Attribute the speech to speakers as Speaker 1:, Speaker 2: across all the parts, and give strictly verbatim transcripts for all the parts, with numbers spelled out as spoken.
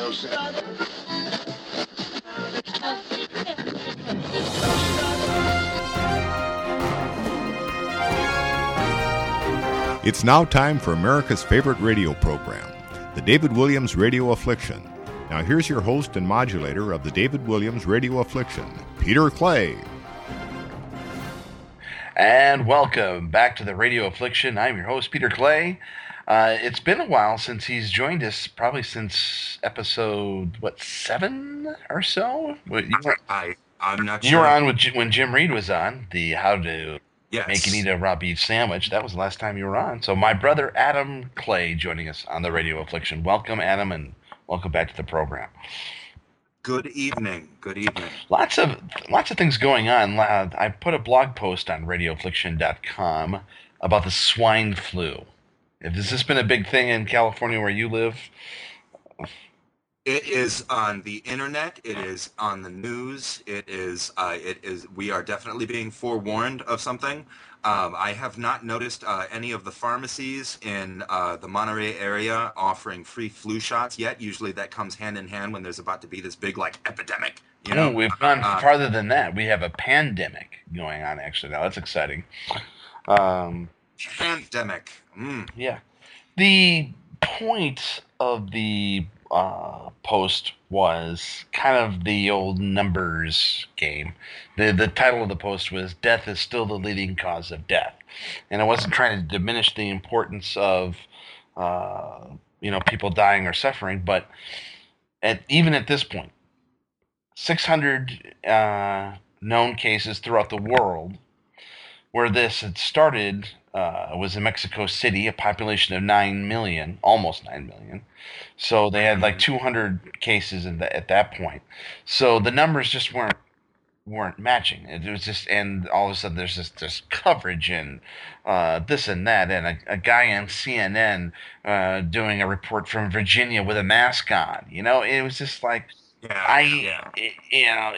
Speaker 1: It's now time for America's favorite radio program, the David Williams Radio Affliction. Now here's your host and modulator of the David Williams Radio Affliction, Peter Clay.
Speaker 2: And welcome back to the Radio Affliction. I'm your host, Peter Clay. Uh, it's been a while since he's joined us, probably since episode, what, seven or so? You were,
Speaker 3: I, I'm not
Speaker 2: you
Speaker 3: sure.
Speaker 2: You were on with, when Jim Reed was on, the How to
Speaker 3: yes.
Speaker 2: Make and Eat a Raw Beef Sandwich. That was the last time you were on. So my brother, Adam Clay, joining us on the Radio Affliction. Welcome, Adam, and welcome back to the program.
Speaker 3: Good evening. Good evening.
Speaker 2: Lots of lots of things going on. I put a blog post on radio affliction dot com about the swine flu. Has this been a big thing in California where you live?
Speaker 3: It is on the internet. It is on the news. It is. Uh, it is. We are definitely being forewarned of something. Um, I have not noticed uh, any of the pharmacies in uh, the Monterey area offering free flu shots yet. Usually that comes hand in hand when there's about to be this big like epidemic. You know,
Speaker 2: oh, we've gone
Speaker 3: uh,
Speaker 2: farther than that. We have a pandemic going on actually now. That's exciting. Um,
Speaker 3: pandemic. Mm.
Speaker 2: Yeah. The point of the uh, post was kind of the old numbers game. The the title of the post was "Death is still the leading cause of death," and I wasn't trying to diminish the importance of uh, you know people dying or suffering, but at even at this point, six hundred uh, known cases throughout the world. Where this had started uh, was in Mexico City, a population of nine million, almost nine million. So they had like two hundred cases in the, at that point. So the numbers just weren't weren't matching. It was just, and all of a sudden there's this, this coverage and uh, this and that, and a, a guy on C N N uh, doing a report from Virginia with a mask on. You know, it was just like,
Speaker 3: yeah,
Speaker 2: I,
Speaker 3: yeah.
Speaker 2: It, you know.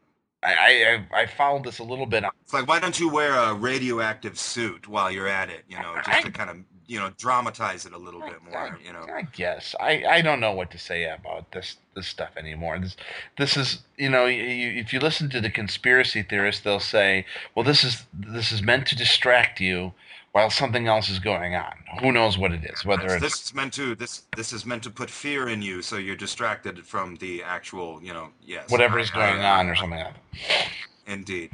Speaker 2: I, I I followed this a little bit.
Speaker 3: It's like, why don't you wear a radioactive suit while you're at it? You know, just
Speaker 2: I,
Speaker 3: to kind of you know dramatize it a little
Speaker 2: I,
Speaker 3: bit more.
Speaker 2: I,
Speaker 3: you know,
Speaker 2: I guess I, I don't know what to say about this this stuff anymore. This this is you know you, if you listen to the conspiracy theorists, they'll say, well, this is this is meant to distract you while something else is going on. Who knows what it is? Whether it's,
Speaker 3: this is meant to this this is meant to put fear in you, so you're distracted from the actual, you know, yes,
Speaker 2: whatever is going
Speaker 3: I, I,
Speaker 2: on or something like that.
Speaker 3: Indeed.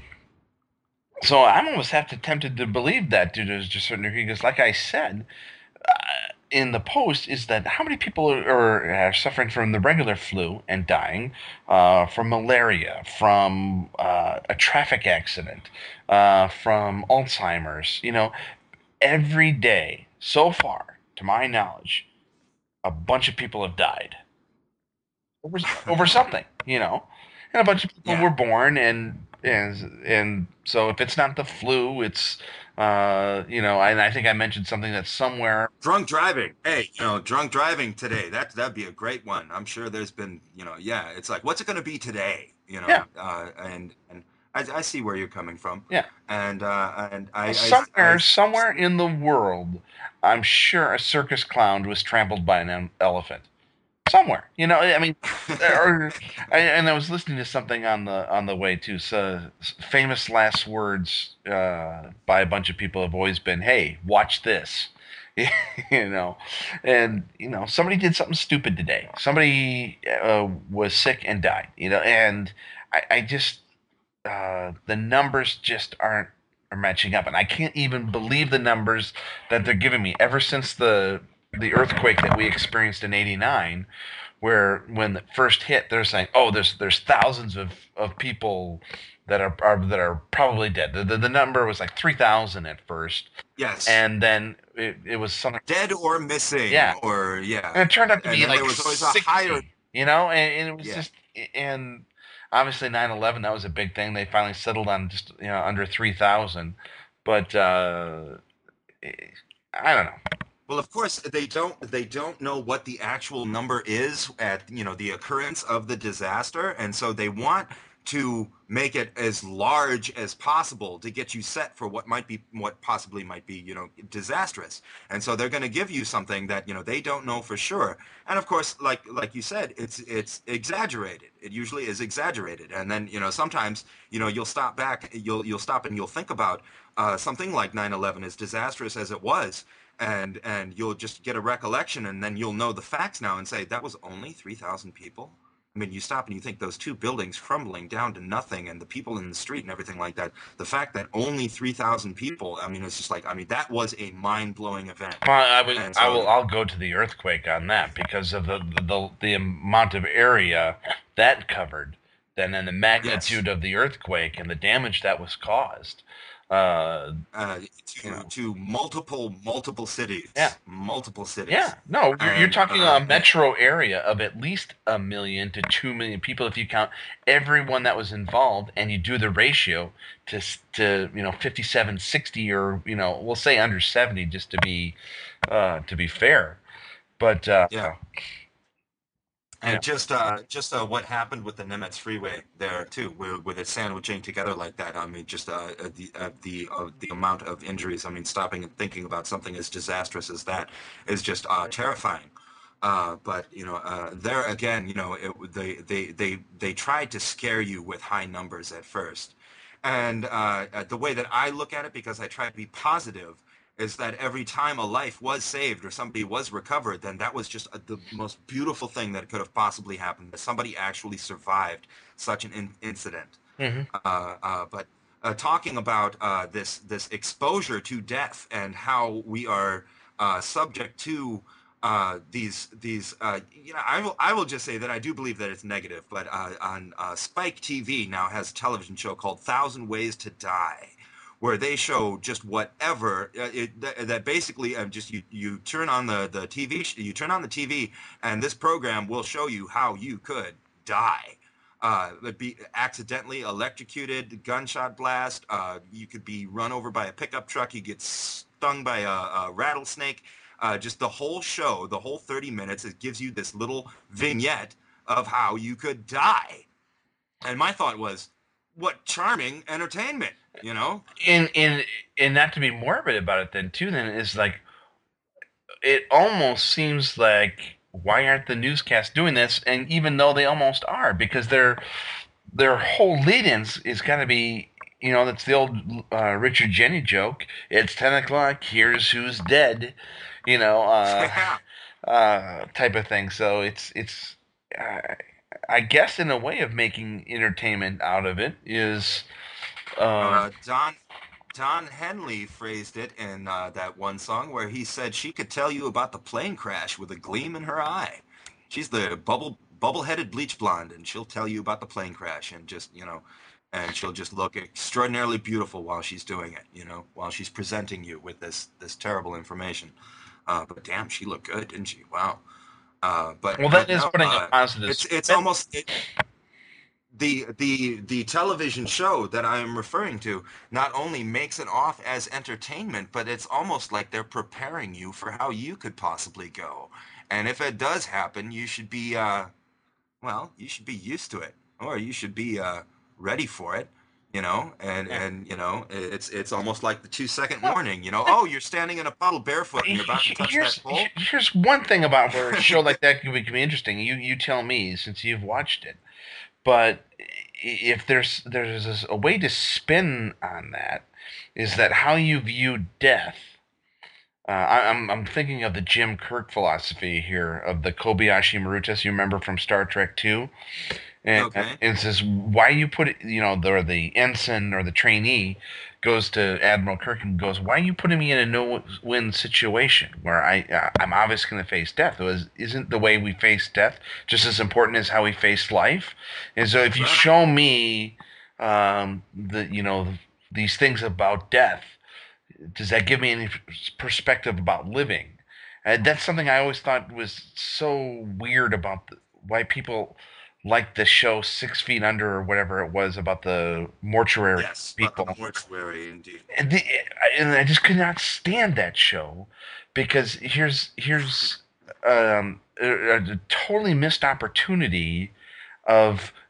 Speaker 2: So I'm almost have to tempted to believe that due to a certain degree, because like I said uh, in the post, is that how many people are, are suffering from the regular flu and dying, uh, from malaria, from uh, a traffic accident, uh, from Alzheimer's, you know, every day so far, to my knowledge, a bunch of people have died over, over something, you know, and a bunch of people
Speaker 3: yeah.
Speaker 2: were born and and and so if it's not the flu, it's uh, you know, and I think I mentioned something that's somewhere
Speaker 3: drunk driving. Hey, you know, drunk driving today. That that'd be a great one. I'm sure there's been, you know, yeah. It's like, what's it going to be today? You know,
Speaker 2: yeah.
Speaker 3: uh, and and. I, I see where you're coming from.
Speaker 2: Yeah,
Speaker 3: and uh, and I
Speaker 2: somewhere
Speaker 3: I, I,
Speaker 2: somewhere in the world, I'm sure a circus clown was trampled by an elephant. Somewhere, you know. I mean, or I, and I was listening to something on the on the way too. So famous last words uh, by a bunch of people have always been, "Hey, watch this." You know, and you know somebody did something stupid today. Somebody uh, was sick and died. You know, and I, I just. Uh, the numbers just aren't are matching up, and I can't even believe the numbers that they're giving me. Ever since the the earthquake that we experienced in eighty-nine, where when it first hit, they're saying, "Oh, there's there's thousands of, of people that are, are that are probably dead." The the, the number was like three thousand at first.
Speaker 3: Yes.
Speaker 2: And then it, it was something
Speaker 3: dead or missing.
Speaker 2: Yeah.
Speaker 3: Or yeah.
Speaker 2: And it turned out to
Speaker 3: and
Speaker 2: be like
Speaker 3: there was always
Speaker 2: sixty,
Speaker 3: a higher.
Speaker 2: You know, and, and it was
Speaker 3: yeah.
Speaker 2: just and. Obviously, nine eleven, that was a big thing. They finally settled on just you know under three thousand, but uh, I don't know.
Speaker 3: Well, of course, they don't they don't know what the actual number is at you know the occurrence of the disaster, and so they want to make it as large as possible to get you set for what might be, what possibly might be, you know, disastrous. And so they're going to give you something that, you know, they don't know for sure. And of course, like like you said, it's it's exaggerated. It usually is exaggerated. And then, you know, sometimes, you know, you'll stop back, you'll you'll stop and you'll think about uh, something like nine eleven, as disastrous as it was, and and you'll just get a recollection, and then you'll know the facts now and say that was only three thousand people. I mean, you stop and you think those two buildings crumbling down to nothing, and the people in the street and everything like that. The fact that only three thousand people, I mean, it's just like, I mean, that was a mind-blowing event.
Speaker 2: Well, I would,
Speaker 3: And so-
Speaker 2: I will, I'll go to the earthquake on that because of the the, the amount of area that covered, then and the magnitude of the earthquake and the damage that was caused. Uh,
Speaker 3: uh, to,
Speaker 2: you know.
Speaker 3: to multiple, multiple cities.
Speaker 2: Yeah.
Speaker 3: Multiple cities.
Speaker 2: Yeah, no, you're, you're
Speaker 3: And,
Speaker 2: talking
Speaker 3: uh,
Speaker 2: a metro area of at least a million to two million people if you count everyone that was involved, and you do the ratio to s- to you know fifty-seven, sixty, or you know we'll say under seventy just to be uh, to be fair. But uh,
Speaker 3: Yeah. And
Speaker 2: Yeah.
Speaker 3: just uh, just uh, what happened with the Nimitz Freeway there too, with, with it sandwiching together like that. I mean, just uh, uh, the uh, the uh, the amount of injuries. I mean, stopping and thinking about something as disastrous as that is just uh, terrifying. Uh, but you know, uh, there again, you know, it, they they they they tried to scare you with high numbers at first, and uh, uh, the way that I look at it, because I try to be positive, is that every time a life was saved or somebody was recovered, then that was just a, the most beautiful thing that could have possibly happened, that somebody actually survived such an in- incident.
Speaker 2: mhm.
Speaker 3: Uh, uh, but uh, talking about uh, this this exposure to death and how we are uh, subject to uh, these these uh, you know, I will I will just say that I do believe that it's negative. But uh, on uh, Spike T V now has a television show called Thousand Ways to Die, where they show just whatever uh, it, that, that basically um, just you you turn on the the T V sh- you turn on the T V, and this program will show you how you could die. Uh, would be accidentally electrocuted, gunshot blast. Uh, you could be run over by a pickup truck. You get stung by a, a rattlesnake. Uh, just the whole show, the whole thirty minutes, it gives you this little vignette of how you could die. And my thought was, what charming entertainment, you know?
Speaker 2: And and and not to be morbid about it, then too, then is like it almost seems like why aren't the newscasts doing this? And even though they almost are, because their their whole lead-ins is going to be, you know, that's the old uh, Richard Jenny joke. It's ten o'clock. Here's who's dead, you know, uh,
Speaker 3: Yeah.
Speaker 2: uh, type of thing. So it's it's, uh, I guess, in a way of making entertainment out of it is. Uh,
Speaker 3: Uh, Don Don Henley phrased it in uh, that one song where he said she could tell you about the plane crash with a gleam in her eye. She's the bubble bubble-headed bleach blonde, and she'll tell you about the plane crash, and just, you know, and she'll just look extraordinarily beautiful while she's doing it, you know, while she's presenting you with this this terrible information. Uh, but damn, she looked good, didn't she? Wow. Uh, but
Speaker 2: well, that
Speaker 3: but
Speaker 2: is
Speaker 3: no,
Speaker 2: putting
Speaker 3: uh,
Speaker 2: a positive
Speaker 3: it's it's
Speaker 2: spin.
Speaker 3: almost it, the the the television show that I am referring to not only makes it off as entertainment, but it's almost like they're preparing you for how you could possibly go. And if it does happen, you should be uh well, you should be used to it, or you should be uh ready for it, you know. And
Speaker 2: Yeah.
Speaker 3: and you know, it's it's almost like the two second
Speaker 2: Well,
Speaker 3: warning, you know. Oh, you're standing in a puddle barefoot and you're about to touch
Speaker 2: Here's
Speaker 3: that pole.
Speaker 2: here's one thing about where a show like that could be, could be interesting. You you tell me since you've watched it. But if there's there's a way to spin on that, is that how you view death. Uh, I, I'm I'm thinking of the Jim Kirk philosophy here of the Kobayashi Marutas you remember from Star Trek Two, and,
Speaker 3: Okay.
Speaker 2: and it says why you put it, you know, the the ensign or the trainee goes to Admiral Kirk and goes, why are you putting me in a no-win situation where I uh, I'm obviously going to face death? It was, isn't the way we face death just as important as how we face life? And so if you show me um, the you know these things about death, does that give me any perspective about living? And that's something I always thought was so weird about the, why people like the show Six Feet Under or whatever it was about the mortuary
Speaker 3: Yes,
Speaker 2: people.
Speaker 3: but the mortuary indeed.
Speaker 2: And, the, and I just could not stand that show because here's here's um, a, a totally missed opportunity of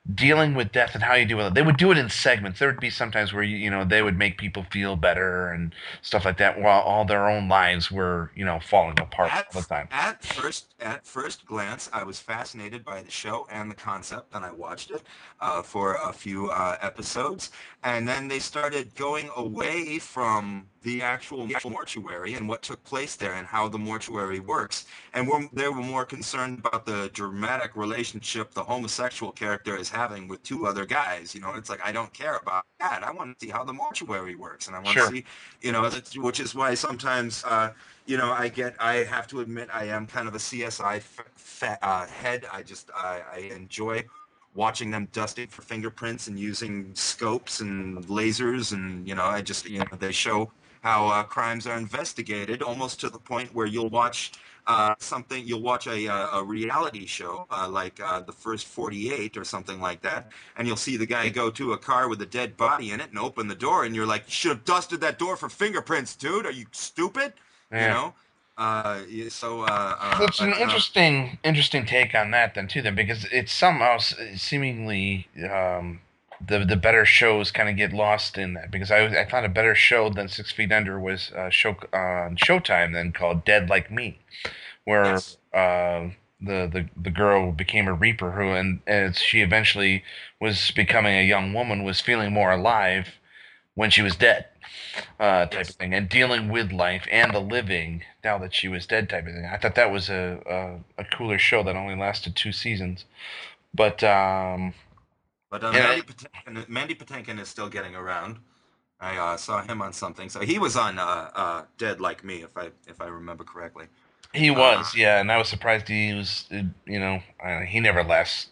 Speaker 2: dealing with death and how you deal with it. They would do it in segments. There would be sometimes where you, you know they would make people feel better and stuff like that, while all their own lives were you know falling apart
Speaker 3: At,
Speaker 2: all the time.
Speaker 3: at first, at first glance, I was fascinated by the show and the concept, and I watched it uh, for a few uh, episodes. And then they started going away from the actual mortuary and what took place there and how the mortuary works. And we're, they were more concerned about the dramatic relationship the homosexual character is having with two other guys. You know, it's like, I don't care about that. I want to see how the mortuary works, and I want
Speaker 2: Sure.
Speaker 3: to see, you know, that's, which is why sometimes. Uh, You know, I get. I have to admit, I am kind of a C S I f- fa- uh, head. I just, I, I enjoy watching them dusting for fingerprints and using scopes and lasers, and you know, I just, you know, they show how uh, crimes are investigated, almost to the point where you'll watch uh, something. You'll watch a a, a reality show uh, like uh, the First forty-eight or something like that, and you'll see the guy go to a car with a dead body in it and open the door, and you're like, you should have dusted that door for fingerprints, dude. Are you stupid? You
Speaker 2: Yeah.
Speaker 3: know, uh, so uh, uh,
Speaker 2: It's an
Speaker 3: but, uh,
Speaker 2: interesting, interesting take on that then too, then because it's somehow s- seemingly um, the the better shows kind of get lost in that. Because I was- I found a better show than Six Feet Under was a show on Showtime then called Dead Like Me, where
Speaker 3: yes,
Speaker 2: uh, the the the girl became a reaper who and as she eventually was becoming a young woman was feeling more alive when she was dead, uh, type
Speaker 3: yes.
Speaker 2: of thing, and dealing with life and the living now that she was dead, type of thing. I thought that was a a, a cooler show that only lasted two seasons, but um,
Speaker 3: But uh,
Speaker 2: and
Speaker 3: Mandy
Speaker 2: I-
Speaker 3: Patinkin, Mandy Patinkin is still getting around. I uh, saw him on something, so he was on uh, uh, Dead Like Me, if I if I remember correctly.
Speaker 2: he
Speaker 3: Uh,
Speaker 2: was, yeah, and I was surprised he was, uh, you know, uh, he never lasts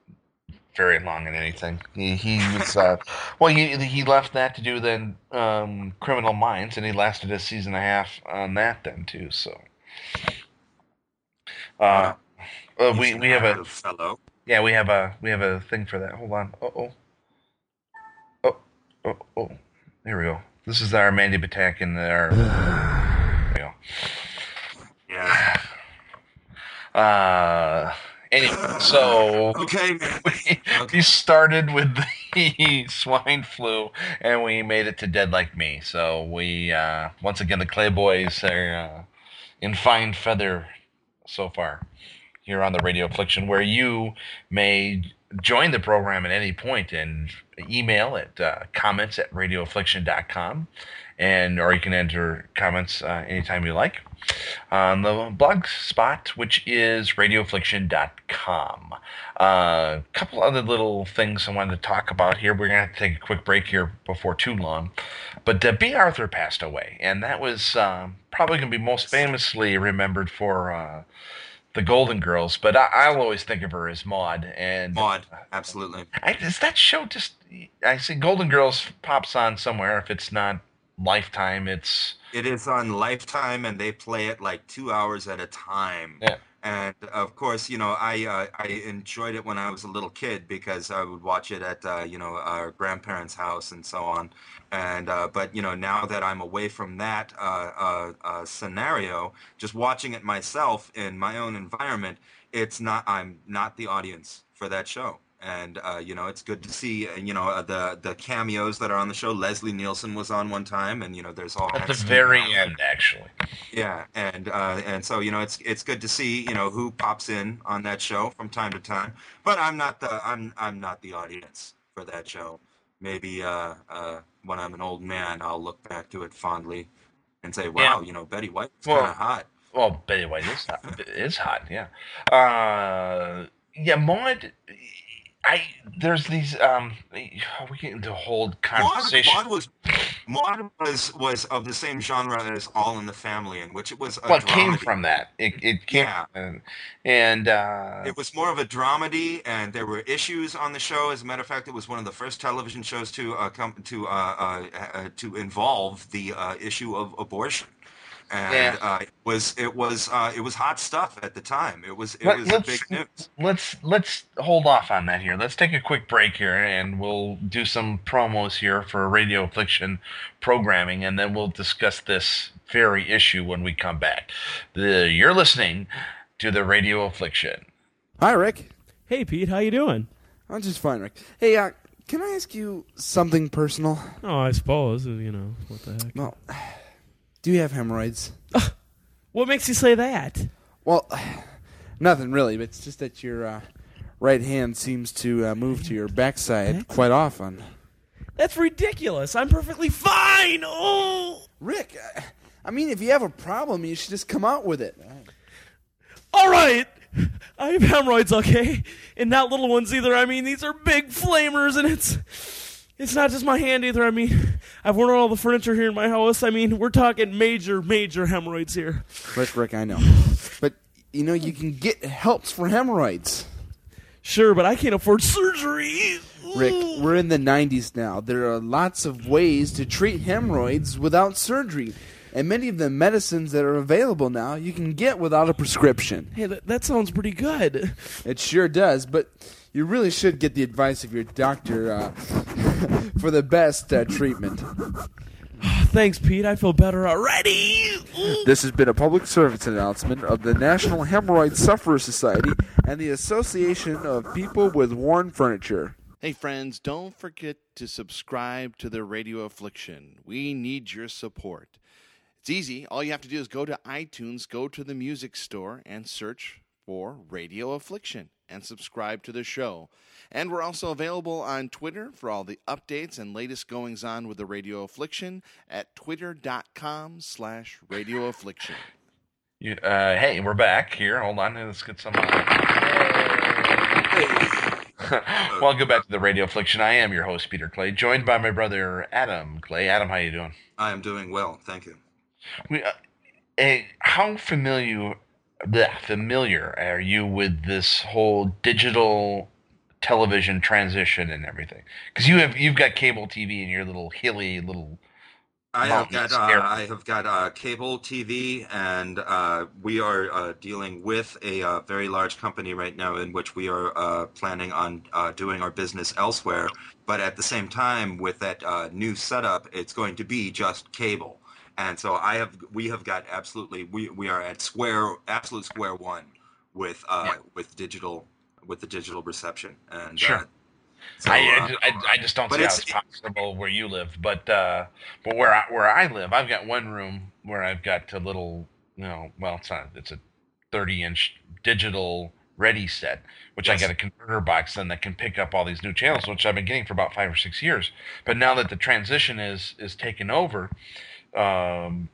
Speaker 2: very long in anything. He he was, uh, well, he he left that to do then um, Criminal Minds, and he lasted a season and a half on that then too. So, uh,
Speaker 3: uh,
Speaker 2: uh,
Speaker 3: he's
Speaker 2: we
Speaker 3: an
Speaker 2: we have a
Speaker 3: active fellow.
Speaker 2: yeah we have a we have a thing for that. Hold on. Uh oh. Oh, oh, oh. There we go. This is our Mandy Patinkin. Our there we go.
Speaker 3: Yeah.
Speaker 2: Uh, anyway, so
Speaker 3: Okay, man.
Speaker 2: we,
Speaker 3: Okay.
Speaker 2: we started with the swine flu, and we made it to Dead Like Me. So we uh, once again the Clay Boys are uh, in fine feather so far here on the Radio Affliction, where you may join the program at any point and email at uh, comments at radio affliction dot com, and or you can enter comments uh, anytime you like on the blog spot, which is radio affliction dot com. A uh, couple other little things I wanted to talk about here. We're going to have to take a quick break here before too long. But uh, B. Arthur passed away, and that was um, probably going to be most famously remembered for uh, the Golden Girls, but I, I'll always think of her as Maude. And
Speaker 3: Maude, absolutely.
Speaker 2: I, is that show just? I see Golden Girls pops on somewhere. If it's not Lifetime, it's
Speaker 3: It is on Lifetime, and they play it like two hours at a time.
Speaker 2: yeah.
Speaker 3: And of course, you know, I uh, I enjoyed it when I was a little kid because I would watch it at uh, you know our grandparents' house and so on. And uh, but you know now that I'm away from that uh, uh, uh, scenario, just watching it myself in my own environment, it's not I'm not the audience for that show. And uh, you know, it's good to see uh, you know uh, the the cameos that are on the show. Leslie Nielsen was on one time, and you know, there's all
Speaker 2: At the
Speaker 3: kinds of Steve
Speaker 2: very
Speaker 3: Allen.
Speaker 2: end, actually.
Speaker 3: Yeah, and uh, and so you know, it's it's good to see you know who pops in on that show from time to time. But I'm not the I'm I'm not the audience for that show. Maybe uh, uh, when I'm an old man, I'll look back to it fondly and say,
Speaker 2: Yeah.
Speaker 3: "Wow, you know, Betty White was
Speaker 2: Well-
Speaker 3: kind of hot."
Speaker 2: Well, Betty White is hot. is hot, yeah. Uh, yeah, Maude. I there's these um we get into a whole
Speaker 3: Maude,
Speaker 2: conversation.
Speaker 3: Maude was Maude was was of the same genre as All in the Family, in which it was a
Speaker 2: Well, it came
Speaker 3: dramedy.
Speaker 2: from that. It it came
Speaker 3: Yeah.
Speaker 2: and, and uh,
Speaker 3: It was more of a dramedy, and there were issues on the show. As a matter of fact, it was one of the first television shows to uh, come to uh, uh, uh, to involve the uh, issue of abortion, and
Speaker 2: Yeah.
Speaker 3: uh, it was it was uh, it was hot stuff at the time. It was it
Speaker 2: Let-
Speaker 3: was
Speaker 2: let's-
Speaker 3: big news.
Speaker 2: let's let's hold off on that here. Let's take a quick break here, and we'll do some promos here for Radio Affliction programming, and then we'll discuss this very issue when we come back. The, you're listening to the Radio Affliction.
Speaker 4: Hi, Rick.
Speaker 5: Hey, Pete, how you doing?
Speaker 4: I'm just fine, Rick. Hey, uh, can I ask you something personal?
Speaker 5: Oh, I suppose. You know, what the heck.
Speaker 4: Well, do you have hemorrhoids?
Speaker 5: What makes you say that?
Speaker 4: Well, nothing really, but it's just that your uh, right hand seems to uh, move to your backside quite often.
Speaker 5: That's ridiculous. I'm perfectly fine. Oh,
Speaker 4: Rick, I mean, if you have a problem, you should just come out with it.
Speaker 5: All right. I have hemorrhoids, okay? And not little ones either. I mean, these are big flamers, and it's it's not just my hand either. I mean, I've worn all the furniture here in my house. I mean, we're talking major, major hemorrhoids here.
Speaker 4: Rick, Rick, I know. But, you know, you can get helps for hemorrhoids.
Speaker 5: Sure, but I can't afford surgery.
Speaker 4: Rick, we're in the nineties now. There are lots of ways to treat hemorrhoids without surgery. And many of the medicines that are available now you can get without a prescription.
Speaker 5: Hey, that, that sounds pretty good.
Speaker 4: It sure does, but you really should get the advice of your doctor uh, for the best uh, treatment.
Speaker 5: Thanks, Pete. I feel better already.
Speaker 4: This has been a public service announcement of the National Hemorrhoid Sufferers Society and the Association of People with Worn Furniture.
Speaker 6: Hey friends, don't forget to subscribe to the Radio Affliction. We need your support. It's easy. All you have to do is go to iTunes, go to the music store, and search for Radio Affliction and subscribe to the show. And we're also available on Twitter for all the updates and latest goings-on with the Radio Affliction at twitter.com slash Radio Affliction.
Speaker 2: You, uh, hey, we're back here. Hold on. Let's get some... Uh... Well, go back to the Radio Affliction. I am your host, Peter Clay, joined by my brother, Adam Clay. Adam, how you doing?
Speaker 3: I am doing well, thank you.
Speaker 2: We, uh, hey, how familiar, bleh, familiar are you with this whole digital television transition and everything? Because you have you've got cable T V in your little hilly little.
Speaker 3: I have got uh, I have got uh, cable T V, and uh, we are uh, dealing with a uh, very large company right now in which we are uh, planning on uh, doing our business elsewhere. But at the same time, with that uh, new setup, it's going to be just cable. And so I have we have got absolutely we, we are at square absolute square one with uh, yeah. with digital with the digital reception. And
Speaker 2: sure.
Speaker 3: Uh, So,
Speaker 2: I,
Speaker 3: uh,
Speaker 2: I, I just don't see how it's possible where you live, but uh, but where I, where I live, I've got one room where I've got a little, you know, well, it's not, it's a thirty inch digital ready set, which yes. I got a converter box then that can pick up all these new channels, which I've been getting for about five or six years. But now that the transition is is taken over, um,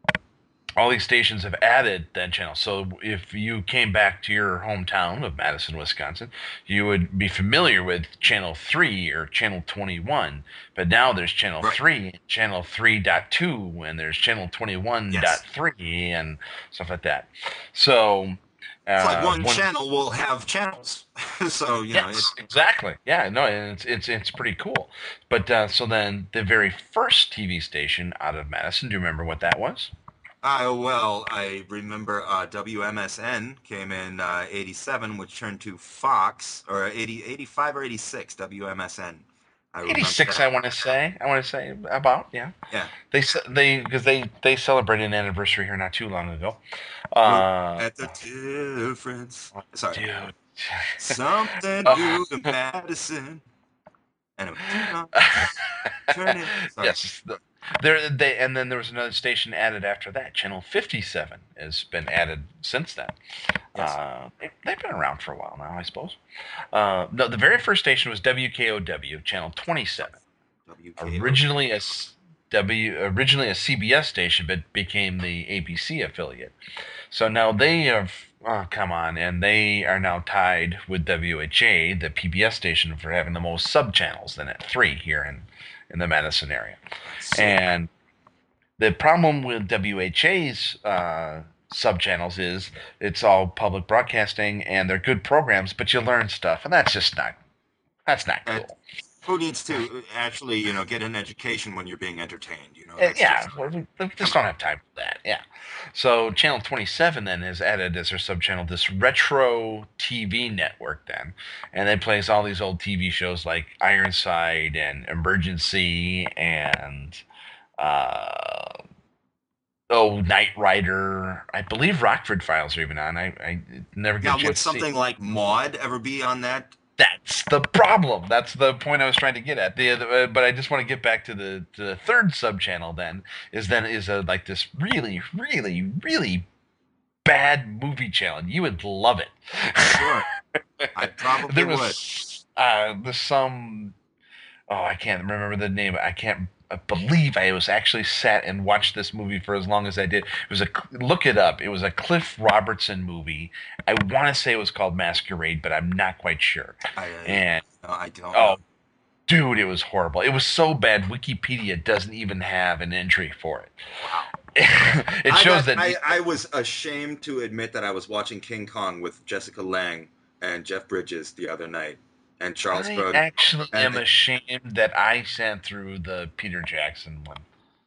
Speaker 2: all these stations have added that channel. So if you came back to your hometown of Madison, Wisconsin, you would be familiar with channel three or channel twenty-one. But now there's channel right. three, channel three point two, and there's channel twenty-one point three yes. and stuff like that. So
Speaker 3: it's
Speaker 2: uh,
Speaker 3: like one,
Speaker 2: one
Speaker 3: channel will have channels. So you
Speaker 2: yes,
Speaker 3: know, it's,
Speaker 2: exactly. Yeah, no, it's it's it's pretty cool. But uh, so then the very first T V station out of Madison, do you remember what that was?
Speaker 3: Uh, well, I remember uh, W M S N came in uh, eighty-seven, which turned to Fox, or eighty, eighty-five or eighty-six, W M S N. I
Speaker 2: eighty-six, I want to say. I want to say about, yeah.
Speaker 3: Yeah.
Speaker 2: They they because they, they celebrated an anniversary here not too long ago. Uh,
Speaker 3: At the difference. Sorry.
Speaker 2: Dude.
Speaker 3: Something new to Madison. Anyway. Turn it. Sorry.
Speaker 2: Yes. The, There, they, and then there was another station added after that. Channel fifty-seven has been added since then. Yes. Uh, they, they've been around for a while now, I suppose. Uh, no, the very first station was W K O W, channel twenty-seven. W K O W. Originally a W, originally a C B S station, but became the A B C affiliate. So now they have, oh, come on, and they are now tied with W H A, the P B S station, for having the most sub-channels, then at three here in in the Madison area. And the problem with W H A's uh, sub-channels is it's all public broadcasting and they're good programs, but you learn stuff, and that's just not, that's not cool. Uh,
Speaker 3: who needs to actually, you know, get an education when you're being entertained, you know?
Speaker 2: Uh, yeah, just, we, we just don't have time for that, yeah. So Channel twenty-seven then has added as their sub-channel this retro T V network then, and they plays all these old T V shows like Ironside and Emergency and uh, oh, Knight Rider. I believe Rockford Files are even on. I, I never get
Speaker 3: now,
Speaker 2: a chance
Speaker 3: would something
Speaker 2: to see.
Speaker 3: like Maude ever be on that
Speaker 2: That's the problem. That's the point I was trying to get at. The, uh, but I just want to get back to the to the third sub channel. Then is then is a like this really, really, really bad movie channel. You would love it.
Speaker 3: Sure, I probably
Speaker 2: there
Speaker 3: would.
Speaker 2: was uh, there's some. Oh, I can't remember the name. I can't I believe I was actually sat and watched this movie for as long as I did. It was a look it up. It was a Cliff Robertson movie. I want to say it was called Masquerade, but I'm not quite sure.
Speaker 3: I,
Speaker 2: and
Speaker 3: no, I don't.
Speaker 2: oh,
Speaker 3: know.
Speaker 2: dude, it was horrible. It was so bad. Wikipedia doesn't even have an entry for it.
Speaker 3: Wow.
Speaker 2: It shows
Speaker 3: I got,
Speaker 2: that
Speaker 3: I, I was ashamed to admit that I was watching King Kong with Jessica Lange and Jeff Bridges the other night, and Charles
Speaker 2: I
Speaker 3: Grodin.
Speaker 2: actually
Speaker 3: and
Speaker 2: am ashamed that I sat through the Peter Jackson one.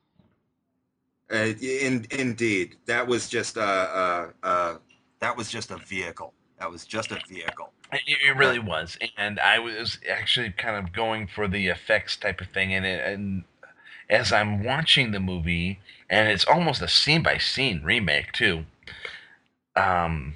Speaker 3: Uh, in, indeed, that was just a uh, uh, that was just a vehicle. That was just a vehicle.
Speaker 2: It, it really was, and I was actually kind of going for the effects type of thing, and it, and as I'm watching the movie, and it's almost a scene by scene remake too. Um,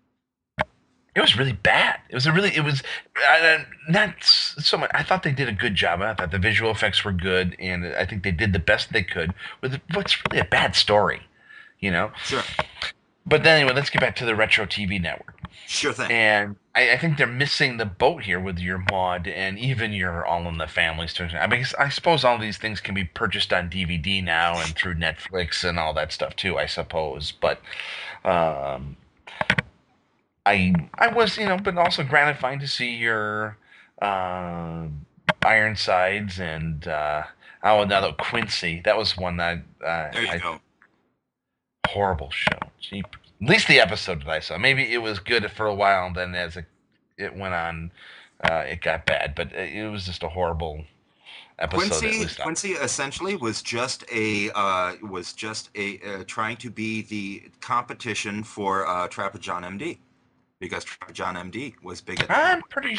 Speaker 2: it was really bad. It was a really, it was uh, not so much. I thought they did a good job. I thought the visual effects were good, and I think they did the best they could with what's really a bad story, you know.
Speaker 3: Sure.
Speaker 2: But then anyway, let's get back to the Retro T V network.
Speaker 3: Sure thing.
Speaker 2: And I, I think they're missing the boat here with your Maude and even your All in the Family stories. I mean, I suppose all these things can be purchased on D V D now and through Netflix and all that stuff too, I suppose. But um, I I was, you know, but also gratifying to see your uh, Ironsides and uh, oh, another Quincy. That was one that uh,
Speaker 3: there you
Speaker 2: I,
Speaker 3: go.
Speaker 2: horrible show. Jeep. At least the episode that I saw. Maybe it was good for a while, and then as it, it went on, uh, it got bad. But it, it was just a horrible episode.
Speaker 3: Quincy,
Speaker 2: at least
Speaker 3: Quincy essentially was just a uh, was just a uh, trying to be the competition for uh, Trapper John M D, because Trapper John M D was big at the
Speaker 2: I'm
Speaker 3: time.
Speaker 2: pretty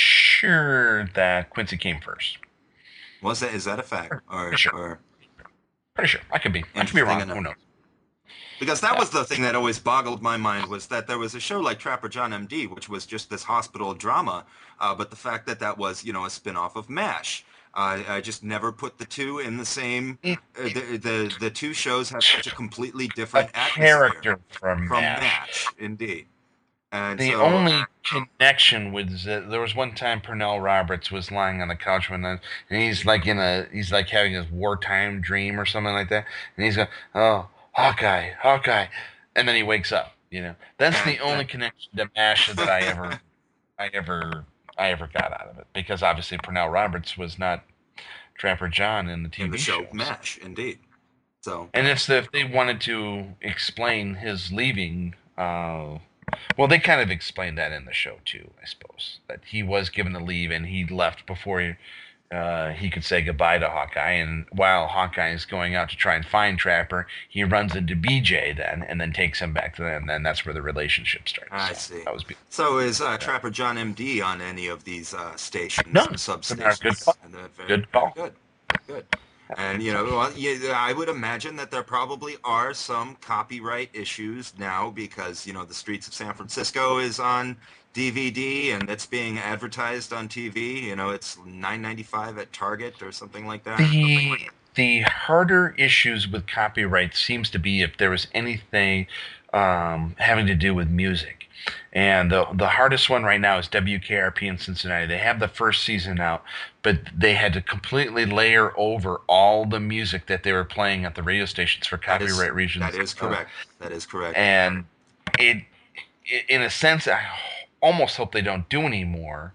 Speaker 2: sure that Quincy came first.
Speaker 3: Was that is that a fact? Or,
Speaker 2: Pretty sure.
Speaker 3: or
Speaker 2: Pretty sure. I could be. I could be
Speaker 3: Interesting
Speaker 2: wrong.
Speaker 3: enough.
Speaker 2: Who knows?
Speaker 3: Because that was the thing that always boggled my mind, was that there was a show like Trapper John M D, which was just this hospital drama, uh, but the fact that that was, you know, a spin-off of MASH. Uh, I just never put the two in the same. Uh, the, the the two shows have such a completely different
Speaker 2: A
Speaker 3: atmosphere
Speaker 2: character from,
Speaker 3: from
Speaker 2: MASH.
Speaker 3: MASH, indeed. And
Speaker 2: The
Speaker 3: so,
Speaker 2: only connection was that there was one time Pernell Roberts was lying on the couch when the, and he's like in a he's like having his wartime dream or something like that, and he's going, oh, Hawkeye, Hawkeye, and then he wakes up. You know, that's the only connection to MASH that I ever, I ever, I ever got out of it, because obviously Pernell Roberts was not Trapper John in the T V
Speaker 3: in the show
Speaker 2: shows.
Speaker 3: MASH, indeed. So
Speaker 2: And if, the, if they wanted to explain his leaving, uh, well, they kind of explained that in the show too, I suppose, that he was given the leave and he left before he, uh, he could say goodbye to Hawkeye. And while Hawkeye is going out to try and find Trapper, he runs into B J then, and then takes him back to them, and then that's where the relationship starts.
Speaker 3: I
Speaker 2: So
Speaker 3: see.
Speaker 2: That was beautiful.
Speaker 3: So is uh, Trapper John M D on any of these uh, stations,
Speaker 2: No.
Speaker 3: substations?
Speaker 2: Good call.
Speaker 3: And they're very,
Speaker 2: Good call.
Speaker 3: Good, good. And you know, well, yeah, I would imagine that there probably are some copyright issues now, because you know the Streets of San Francisco is on D V D and it's being advertised on T V. You know, it's nine ninety-five at Target or something like that.
Speaker 2: The the harder issues with copyright seems to be if there was anything um, having to do with music. And the the hardest one right now is W K R P in Cincinnati. They have the first season out, but they had to completely layer over all the music that they were playing at the radio stations for
Speaker 3: That is-
Speaker 2: copyright reasons.
Speaker 3: That is correct. That is correct.
Speaker 2: And it, it, in a sense, I almost hope they don't do anymore,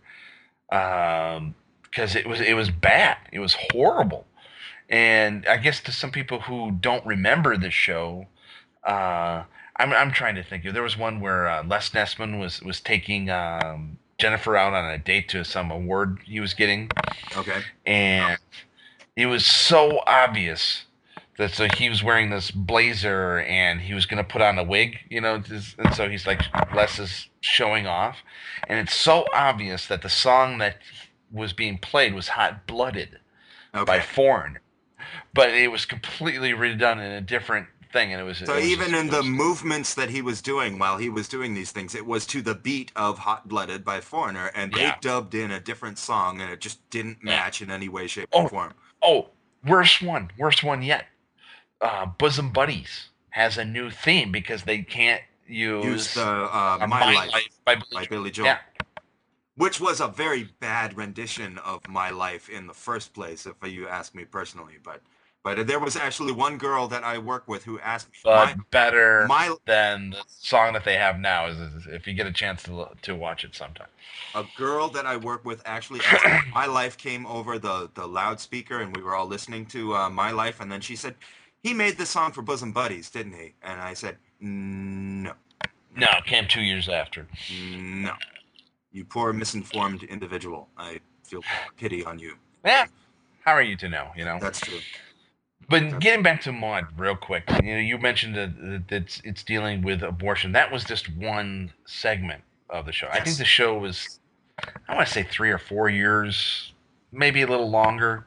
Speaker 2: um, because it was it was bad. It was horrible. And I guess to some people who don't remember the show, uh, I'm I'm trying to think. There was one where uh, Les Nessman was was taking um, Jennifer out on a date to some award he was getting,
Speaker 3: Okay.
Speaker 2: and it was so obvious that so he was wearing this blazer and he was going to put on a wig, you know, just, and so he's like, Les is showing off, and it's so obvious that the song that was being played was Hot Blooded
Speaker 3: Okay.
Speaker 2: by Foreign, but it was completely redone in a different thing, and it was.
Speaker 3: So
Speaker 2: it was
Speaker 3: even
Speaker 2: just,
Speaker 3: in
Speaker 2: it
Speaker 3: the
Speaker 2: was,
Speaker 3: movements that he was doing while he was doing these things, it was to the beat of Hot Blooded by Foreigner, and they
Speaker 2: Yeah.
Speaker 3: dubbed in a different song, and it just didn't
Speaker 2: Yeah.
Speaker 3: match in any way, shape,
Speaker 2: Oh.
Speaker 3: or form.
Speaker 2: Oh, worst one, worst one yet. Uh, Bosom Buddies has a new theme because they can't use,
Speaker 3: Use the uh,
Speaker 2: uh,
Speaker 3: My, Life,
Speaker 2: by Billy,
Speaker 3: by
Speaker 2: Joel.
Speaker 3: Billy Joel.
Speaker 2: Yeah.
Speaker 3: Which was a very bad rendition of My Life in the first place, if you ask me personally. But but there was actually one girl that I work with who asked me,
Speaker 2: But
Speaker 3: my,
Speaker 2: better
Speaker 3: my,
Speaker 2: than the song that they have now is, is if you get a chance to to watch it sometime.
Speaker 3: a girl that I work with actually asked me, My Life came over the, the loudspeaker, and we were all listening to uh, My Life, and then she said, he made this song for Bosom Buddies, didn't he? And I said, no.
Speaker 2: No, it came two years after.
Speaker 3: No. You poor misinformed individual. I feel pity on you.
Speaker 2: Yeah. How are you to know, you know?
Speaker 3: That's true.
Speaker 2: But getting back to Maude real quick, you know, you mentioned that, that it's, it's dealing with abortion. That was just one segment of the show.
Speaker 3: Yes.
Speaker 2: I think the show was, I want to say three or four years, maybe a little longer.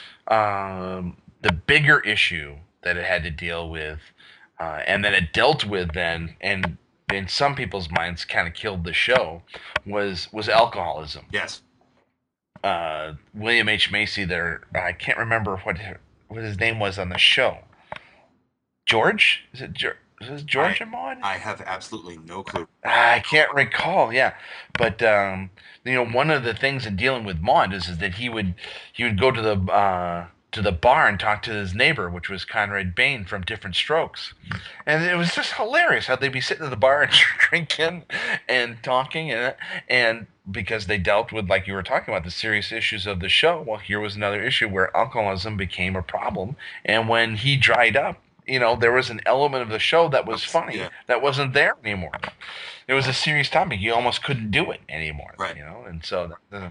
Speaker 2: Um, the bigger issue that it had to deal with, uh, and that it dealt with then, and in some people's minds kind of killed the show, was was alcoholism.
Speaker 3: Yes.
Speaker 2: Uh, William H. Macy there, I can't remember what what his name was on the show. George? Is it George? Is this George
Speaker 3: I,
Speaker 2: and Maude?
Speaker 3: I have absolutely no clue.
Speaker 2: I can't recall. Yeah, but um, you know, one of the things in dealing with Maude is, is that he would he would go to the uh, to the bar and talk to his neighbor, which was Conrad Bain from Different Strokes, and it was just hilarious how they'd be sitting at the bar and drinking and talking, and and because they dealt with, like you were talking about, the serious issues of the show. Well, here was another issue where alcoholism became a problem, and when he dried up, you know, there was an element of the show that was funny
Speaker 3: Yeah.
Speaker 2: that wasn't there anymore. It was a serious topic. You almost couldn't do it anymore.
Speaker 3: Right.
Speaker 2: You know, and so uh,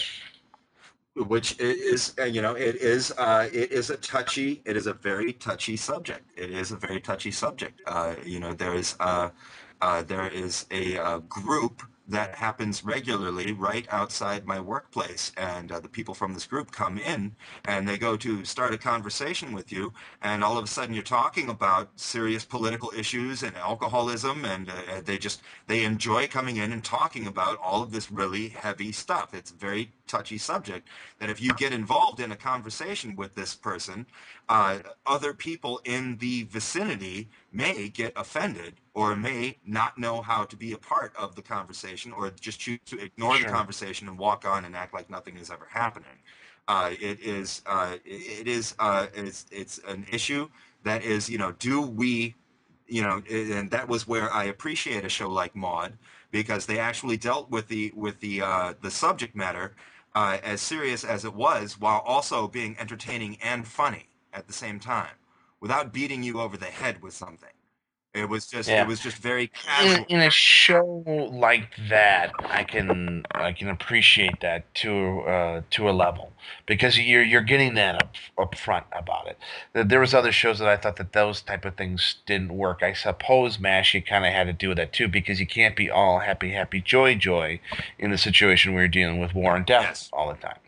Speaker 3: Which is, uh, you know, it is, uh, it is a touchy, it is a very touchy subject. It is a very touchy subject. Uh, you know, there is, uh, uh, there is a uh, group that happens regularly right outside my workplace, and uh, the people from this group come in and they go to start a conversation with you, and all of a sudden you're talking about serious political issues and alcoholism, and uh, they just they enjoy coming in and talking about all of this really heavy stuff. It's a very touchy subject that if you get involved in a conversation with this person, uh, other people in the vicinity may get offended or may not know how to be a part of the conversation, or just choose to ignore
Speaker 2: Sure.
Speaker 3: the conversation and walk on and act like nothing is ever happening. Uh, it is uh, it is uh, it's it's an issue that is, you know, do we, you know, and that was where I appreciate a show like Maude, because they actually dealt with the with the uh, the subject matter uh, as serious as it was, while also being entertaining and funny at the same time, without beating you over the head with something. It was just
Speaker 2: Yeah.
Speaker 3: it was just very
Speaker 2: in,
Speaker 3: casual.
Speaker 2: in a show like that, I can I can appreciate that to uh, to a level, because you're you're getting that up up front about it. There- There was other shows that I thought that those type of things didn't work. I suppose MASH, you kind of had to do with that too, because you can't be all happy happy joy joy in the situation where you're dealing with war and death
Speaker 3: Yes.
Speaker 2: all the time.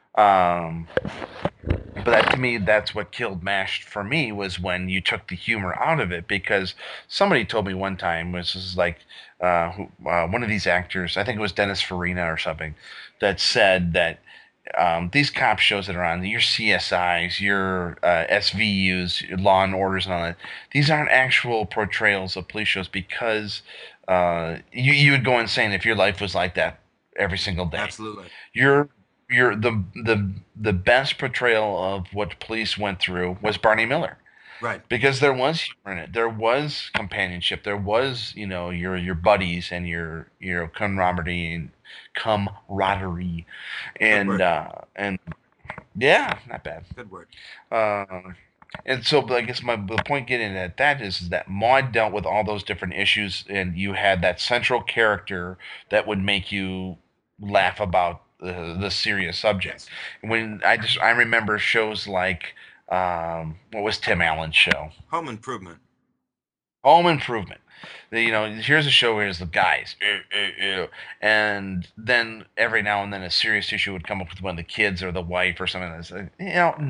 Speaker 2: Um, but that, to me, that's what killed MASH for me, was when you took the humor out of it. Because somebody told me one time, was was like uh, who, uh, one of these actors, I think it was Dennis Farina or something, that said that um, these cop shows that are on, your C S Is, your uh, S V Us, your Law and Orders, and all that, these aren't actual portrayals of police shows, because uh, you you would go insane if your life was like that every single day.
Speaker 3: Absolutely.
Speaker 2: You're you're the the the best portrayal of what police went through was Barney Miller,
Speaker 3: Right.
Speaker 2: because there was humor in it. There was companionship. There was, you know, your your buddies and your your camaraderie and camaraderie, and
Speaker 3: word.
Speaker 2: uh, and yeah, not bad.
Speaker 3: Good word.
Speaker 2: Uh, and so, but I guess my the point getting at that is, is that Maude dealt with all those different issues, and you had that central character that would make you laugh about the, the serious subject. When I just I remember shows like um, what was Tim Allen's show?
Speaker 3: Home Improvement.
Speaker 2: Home Improvement. The- You know, here's a show where it's the guys, "Eh, eh, eh," and then every now and then a serious issue would come up with one of the kids or the wife or something. That's like, you know, no.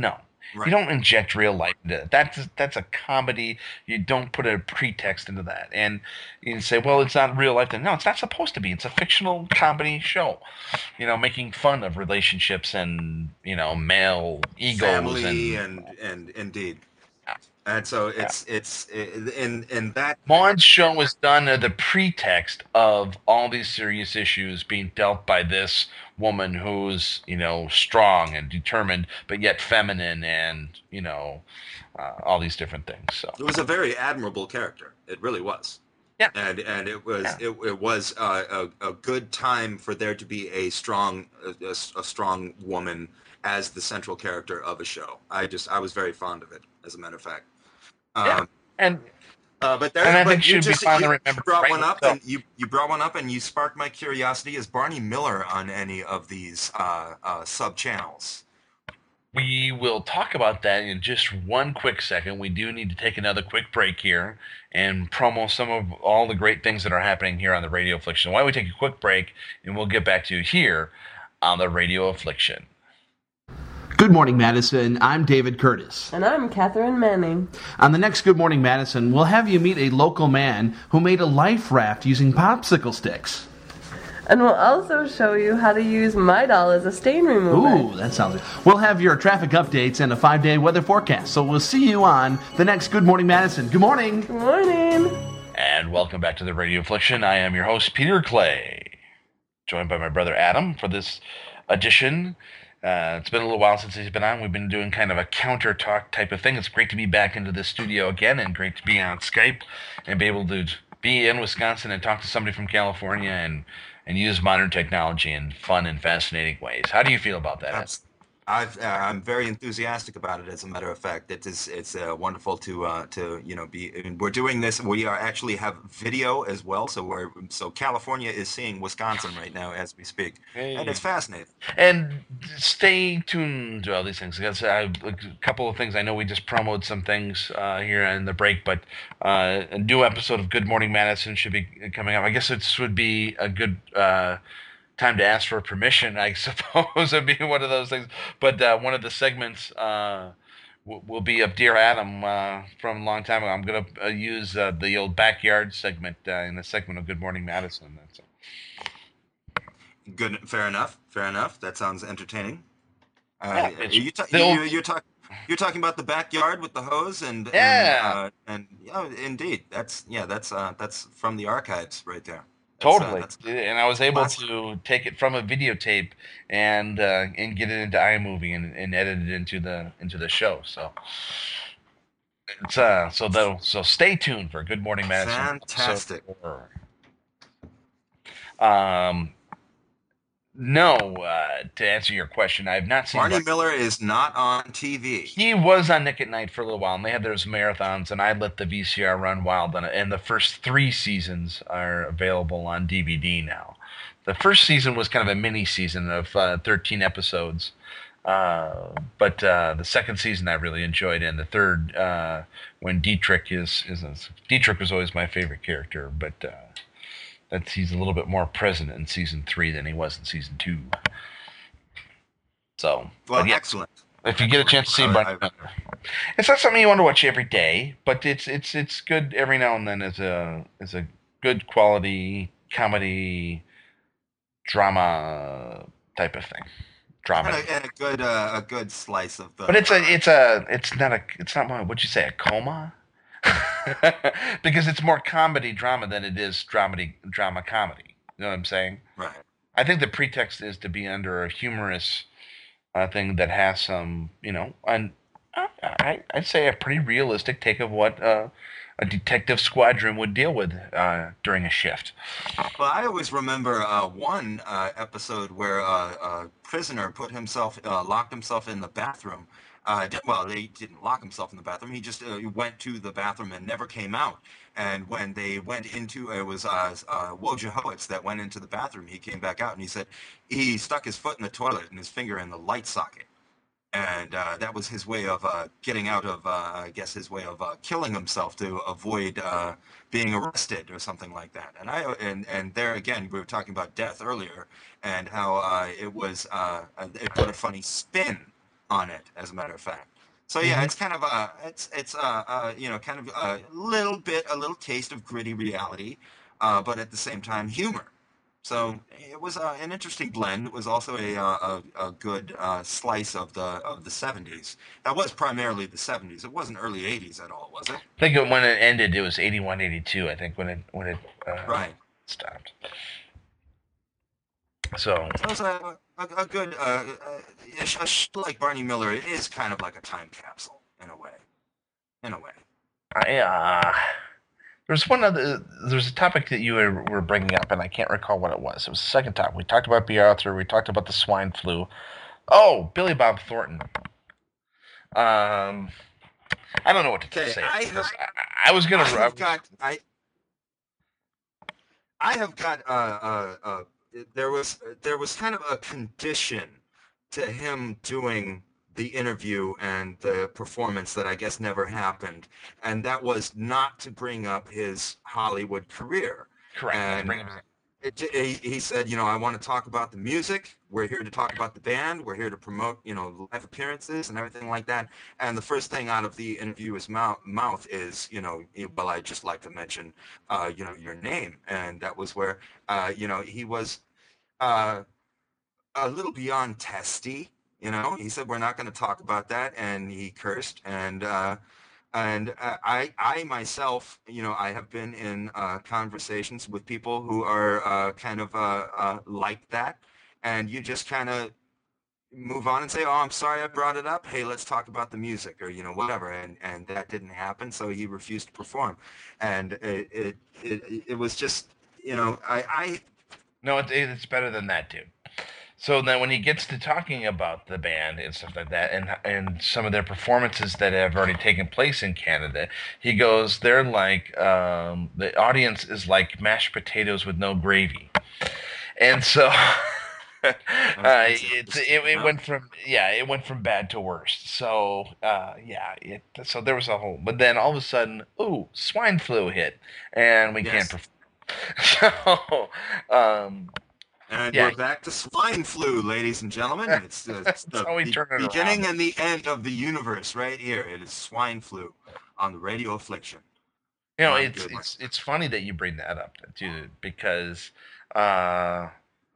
Speaker 3: Right.
Speaker 2: You don't inject real life into it. That's that's a comedy. You don't put a pretext into that, and you can say, well, it's not real life. Then no, it's not supposed to be. It's a fictional comedy show. You know, making fun of relationships and you know male egos
Speaker 3: family
Speaker 2: and
Speaker 3: and and indeed. And so it's yeah. it's in in that
Speaker 2: Maughan's show was done at the pretext of all these serious issues being dealt by this woman who's you know strong and determined, but yet feminine, and you know uh, all these different things. So
Speaker 3: it was a very admirable character. It really was.
Speaker 2: Yeah.
Speaker 3: And and it was
Speaker 2: yeah.
Speaker 3: it, it was uh, a a good time for there to be a strong a, a strong woman as the central character of a show. I just I was very fond of it, as a matter of fact.
Speaker 2: Yeah, um, and
Speaker 3: uh, but there,
Speaker 2: and I
Speaker 3: but
Speaker 2: think
Speaker 3: you
Speaker 2: should
Speaker 3: just,
Speaker 2: be fun
Speaker 3: you,
Speaker 2: to remember.
Speaker 3: You brought
Speaker 2: right
Speaker 3: one up,
Speaker 2: so.
Speaker 3: and you you brought one up, and you sparked my curiosity. Is Barney Miller on any of these uh, uh, sub channels?
Speaker 2: We will talk about that in just one quick second. We do need to take another quick break here and promo some of all the great things that are happening here on the Radio Affliction. Why don't we take a quick break, and we'll get back to you here on the Radio Affliction.
Speaker 7: Good morning, Madison. I'm David Curtis.
Speaker 8: And I'm Catherine Manning.
Speaker 7: On the next Good Morning, Madison, we'll have you meet a local man who made a life raft using popsicle sticks.
Speaker 8: And we'll also show you how to use My Doll as a stain remover.
Speaker 7: Ooh, that sounds good. We'll have your traffic updates and a five-day weather forecast. So we'll see you on the next Good Morning, Madison. Good morning.
Speaker 8: Good morning.
Speaker 2: And welcome back to the Radio Affliction. I am your host, Peter Clay, joined by my brother Adam for this edition. Uh, it's been a little while since he's been on. We've been doing kind of a counter talk type of thing. It's great to be back into the studio again, and great to be on Skype and be able to be in Wisconsin and talk to somebody from California and, and use modern technology in fun and fascinating ways. How do you feel about that?
Speaker 3: That's- I've, uh, I'm very enthusiastic about it. As a matter of fact, it is it's uh, wonderful to uh, to you know be. And we're doing this. We are actually have video as well. So we're so California is seeing Wisconsin right now as we speak, hey. And it's fascinating.
Speaker 2: And stay tuned to all these things because I, a couple of things. I know we just promoted some things uh, here in the break, but uh, a new episode of Good Morning Madison should be coming up. I guess it would be a good. Uh, time to ask for permission, I suppose would be one of those things. But uh, one of the segments uh, w- will be of Dear Adam uh, from a long time ago. I'm going to uh, use uh, the old backyard segment uh, in the segment of Good Morning Madison. That's
Speaker 3: good. Fair enough. Fair enough. That sounds entertaining. Uh,
Speaker 2: yeah,
Speaker 3: you ta- you, you're talking. You're talking about the backyard with the hose and
Speaker 2: yeah,
Speaker 3: and, uh, and yeah, indeed, that's yeah, that's uh, that's from the archives right there.
Speaker 2: Totally,
Speaker 3: uh,
Speaker 2: and I was able
Speaker 3: classic.
Speaker 2: to take it from a videotape and uh, and get it into iMovie and, and edit it into the into the show. So it's uh so though so stay tuned for Good Morning Madison.
Speaker 3: Fantastic.
Speaker 2: Um, no, uh, to answer your question, I have not seen.
Speaker 3: Barney
Speaker 2: Barney
Speaker 3: Miller is not on T V.
Speaker 2: He was on Nick at Night for a little while, and they had those marathons, and I let the V C R run wild on it. And the first three seasons are available on D V D now. The first season was kind of a mini season of uh, thirteen episodes, uh, but uh, the second season I really enjoyed, and the third, uh, when Dietrich is is Dietrich was always my favorite character, but. Uh, That he's a little bit more present in season three than he was in season two. So,
Speaker 3: well,
Speaker 2: yeah,
Speaker 3: excellent.
Speaker 2: If you get a chance to see Barney Miller, it's not something you want to watch every day, but it's it's it's good every now and then as a as a good quality comedy drama type of thing. Drama
Speaker 3: and a, and a good uh, a good slice of the.
Speaker 2: But it's a it's a it's not a it's not more, what'd you say, a coma? Because it's more comedy drama than it is dramedy drama comedy. You know what I'm saying?
Speaker 3: Right.
Speaker 2: I think the pretext is to be under a humorous uh, thing that has some, you know, an, uh, I, I'd say a pretty realistic take of what uh, a detective squadron would deal with uh, during a shift.
Speaker 3: Well, I always remember uh, one uh, episode where uh, a prisoner put himself, uh, locked himself in the bathroom. Uh, well, he didn't lock himself in the bathroom. He just uh, went to the bathroom and never came out. And when they went into, it was uh, uh, Wojciechowicz that went into the bathroom. He came back out and he said he stuck his foot in the toilet and his finger in the light socket. And uh, that was his way of uh, getting out of, uh, I guess, his way of uh, killing himself to avoid uh, being arrested or something like that. And I and and there again, we were talking about death earlier and how uh, it was uh, it put a funny spin on it, as a matter of fact. So yeah, it's kind of a it's it's uh, uh you know kind of a little bit a little taste of gritty reality, uh, but at the same time humor. So it was uh, an interesting blend. It was also a uh, a, a good uh, slice of the of the seventies. That was primarily the seventies. It wasn't early eighties at all, was it?
Speaker 2: I think it, when it ended, it was eighty-one, eighty-two. I think when it when it uh,
Speaker 3: Right.
Speaker 2: stopped. So
Speaker 3: So it was a a, a good uh, a, a sh- like Barney Miller. It is kind of like a time capsule in a way. In a way.
Speaker 2: I uh, there's one other. There's a topic that you were, were bringing up, and I can't recall what it was. It was the second topic. We talked about B. Arthur. We talked about the swine flu. Oh, Billy Bob Thornton. Um, I don't know what to
Speaker 3: Okay,
Speaker 2: say.
Speaker 3: I,
Speaker 2: because I, I was gonna.
Speaker 3: I
Speaker 2: I
Speaker 3: have
Speaker 2: was-
Speaker 3: got I I have got uh, uh, uh, there was there was kind of a condition to him doing the interview and the performance that I guess never happened, and that was not to bring up his Hollywood career.
Speaker 2: correct.
Speaker 3: And
Speaker 2: Bring him-
Speaker 3: it, he, he said, you know, I want to talk about the music. We're here to talk about the band. We're here to promote, you know, live appearances and everything like that. And the first thing out of the interviewer's mouth, mouth is, you know, well, I'd just like to mention, uh, you know, your name. And that was where, uh, you know, he was uh, a little beyond testy. You know, he said, we're not going to talk about that. And he cursed. And, uh, and uh, I, I myself, you know, I have been in uh, conversations with people who are uh, kind of uh, uh, like that, and you just kind of move on and say, "Oh, I'm sorry, I brought it up. Hey, let's talk about the music," or you know, whatever. And and that didn't happen, so he refused to perform, and it it it, it was just, you know, I I
Speaker 2: No, it, it's better than that, dude. So then when he gets to talking about the band and stuff like that, and and some of their performances that have already taken place in Canada, he goes, they're like, um, the audience is like mashed potatoes with no gravy. And so uh, it, it, it went from, yeah, it went from bad to worse. So, uh, yeah, it, so there was a whole, but then all of a sudden, ooh, swine flu hit, and we
Speaker 3: Yes.
Speaker 2: can't perform. So, um,
Speaker 3: And
Speaker 2: Yeah.
Speaker 3: we're back to swine flu, ladies and gentlemen. It's, uh, it's the
Speaker 2: how we
Speaker 3: be-
Speaker 2: turn it
Speaker 3: beginning
Speaker 2: around.
Speaker 3: and the end of the universe right here. It is swine flu on the Radio Affliction.
Speaker 2: You know,
Speaker 3: My
Speaker 2: it's
Speaker 3: goodness.
Speaker 2: it's it's funny that you bring that up, too, because uh,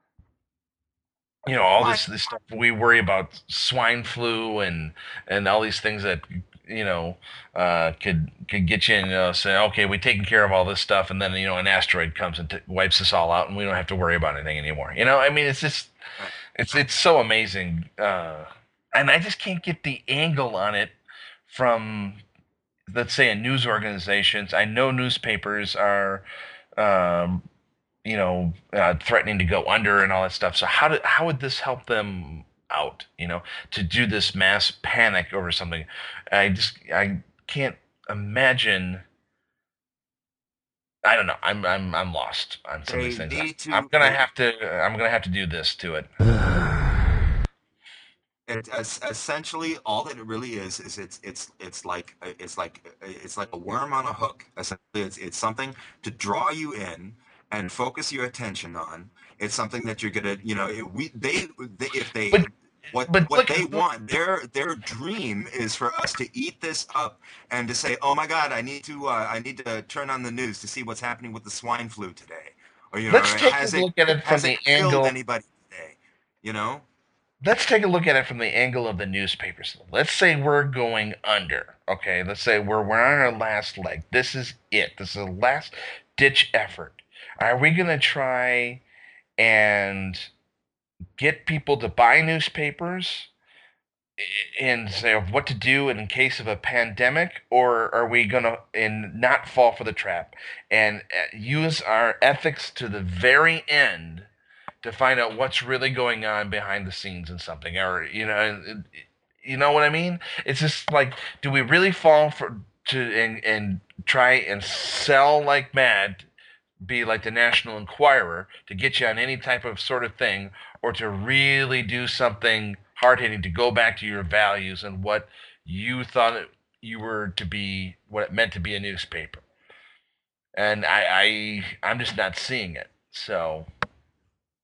Speaker 2: you know, all this this stuff we worry about swine flu and and all these things that you know uh, could could get you, you know, say, okay, we're taking care of all this stuff, and then you know an asteroid comes and t- wipes us all out, and we don't have to worry about anything anymore. You know, I mean, it's just it's it's so amazing, uh, and I just can't get the angle on it from, let's say, in news organizations. I know newspapers are, um, you know, uh, threatening to go under and all that stuff. So how did how would this help them out? You know, to do this mass panic over something. I just I can't imagine. I don't know. I'm I'm I'm lost on some of these
Speaker 3: They
Speaker 2: things.
Speaker 3: need to-
Speaker 2: I'm gonna have to. I'm gonna have to do this to it.
Speaker 3: It, es- essentially, all that it really is is it's it's it's like it's like it's like a worm on a hook. Essentially, it's it's something to draw you in and focus your attention on. It's something that you're gonna, you know, it, we they, they if they
Speaker 2: But-
Speaker 3: what
Speaker 2: but
Speaker 3: what
Speaker 2: look-
Speaker 3: they want, their their dream is for us to eat this up and to say, oh my God, I need to uh, I need to turn on the news to see what's happening with the swine flu today, or you know,
Speaker 2: Let's take
Speaker 3: has
Speaker 2: a
Speaker 3: it
Speaker 2: look at it from
Speaker 3: has
Speaker 2: the
Speaker 3: it killed
Speaker 2: angle.
Speaker 3: anybody today, you know.
Speaker 2: Let's take a look at it from the angle of the newspapers. Let's say we're going under. Okay, let's say we're we're on our last leg. This is it. This is a last ditch effort. Are we gonna try and get people to buy newspapers and say what to do in case of a pandemic, or are we gonna and not fall for the trap and uh, use our ethics to the very end to find out what's really going on behind the scenes in something, or you know, you know what I mean? It's just like, do we really fall for to and and try and sell like mad, be like the National Enquirer to get you on any type of sort of thing, or to really do something hard hitting to go back to your values and what you thought it, you were to be, what it meant to be a newspaper? And I, I I'm just not seeing it. So.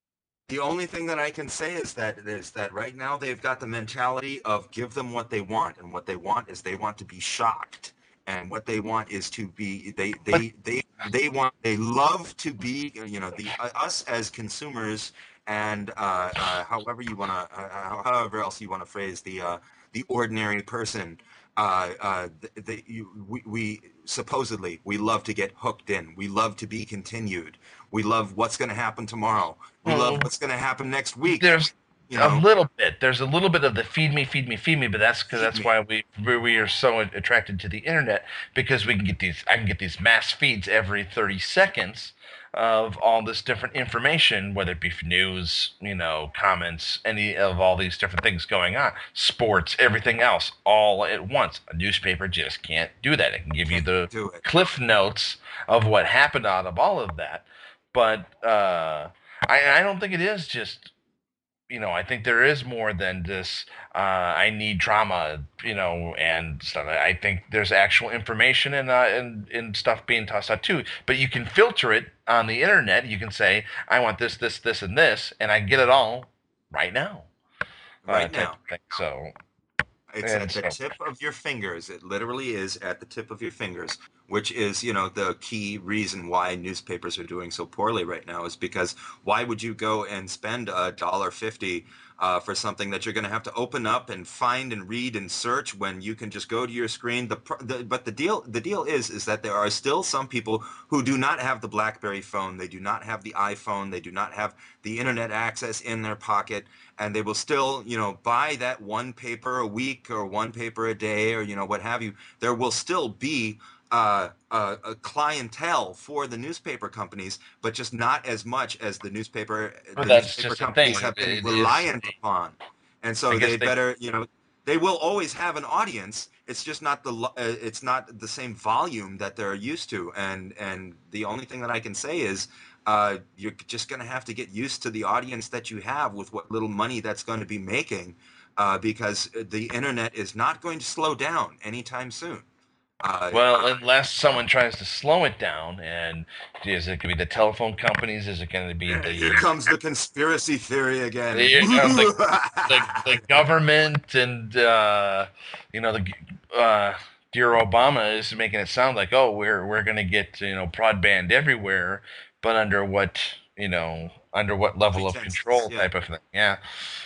Speaker 3: The only thing that I can say is that is that right now they've got the mentality of give them what they want, and what they want is they want to be shocked, and what they want is to be they they they they want they love to be you know the uh, us as consumers and uh, uh, however you want to uh, however else you want to phrase the uh, the ordinary person. Uh, uh, the, the, you, we, we supposedly we love to get hooked in. We love to be continued. We love what's going to happen tomorrow. We
Speaker 2: Well,
Speaker 3: love what's going to happen next week.
Speaker 2: There's
Speaker 3: You
Speaker 2: a
Speaker 3: know,
Speaker 2: little bit. There's a little bit of the feed me, feed me, feed me, but that's because
Speaker 3: Feed
Speaker 2: that's
Speaker 3: me.
Speaker 2: why we we we are so attracted to the internet, because we can get these. I can get these mass feeds every thirty seconds of all this different information, whether it be news, you know, comments, any of all these different things going on, sports, everything else, all at once. A newspaper just can't do that. It can give you the
Speaker 3: do it.
Speaker 2: cliff notes of what happened out of all of that, but uh, I, I don't think it is just. You know, I think there is more than this. Uh, I need drama, you know, and stuff. I think there's actual information and uh, and and stuff being tossed out too. But you can filter it on the internet. You can say, I want this, this, this, and this, and I get it all right now.
Speaker 3: Right
Speaker 2: uh, type
Speaker 3: now.
Speaker 2: of thing. So
Speaker 3: It's
Speaker 2: And
Speaker 3: at the
Speaker 2: so-
Speaker 3: tip of your fingers. It literally is at the tip of your fingers, which is, you know, the key reason why newspapers are doing so poorly right now is because why would you go and spend a dollar fifty uh, for something that you're going to have to open up and find and read and search when you can just go to your screen? The, pr- the but the deal the deal is is that there are still some people who do not have the BlackBerry phone, they do not have the iPhone, they do not have the internet access in their pocket, and they will still, you know, buy that one paper a week or one paper a day or, you know, what have you. There will still be uh, uh, a clientele for the newspaper companies, but just not as much as the newspaper
Speaker 2: Well,
Speaker 3: the
Speaker 2: that's
Speaker 3: newspaper
Speaker 2: just the
Speaker 3: companies
Speaker 2: thing.
Speaker 3: have been
Speaker 2: It is-
Speaker 3: reliant upon. And so
Speaker 2: I guess
Speaker 3: they
Speaker 2: they-
Speaker 3: better, you know, they will always have an audience. It's just not the lo- uh, it's not the same volume that they're used to. And and the only thing that I can say is uh, you're just going to have to get used to the audience that you have with what little money that's going to be making, uh, because the internet is not going to slow down anytime soon. Uh,
Speaker 2: Well, unless someone tries to slow it down, and is it going to be the telephone companies? Is it going to be the
Speaker 3: here comes the conspiracy theory again.
Speaker 2: Here comes the, the, the government and uh, you know the uh, dear Obama is making it sound like, oh, we're we're going to get, you know, broadband everywhere, but under what, you know, under what level of
Speaker 3: Pretenses,
Speaker 2: control
Speaker 3: yeah.
Speaker 2: type of thing. Yeah.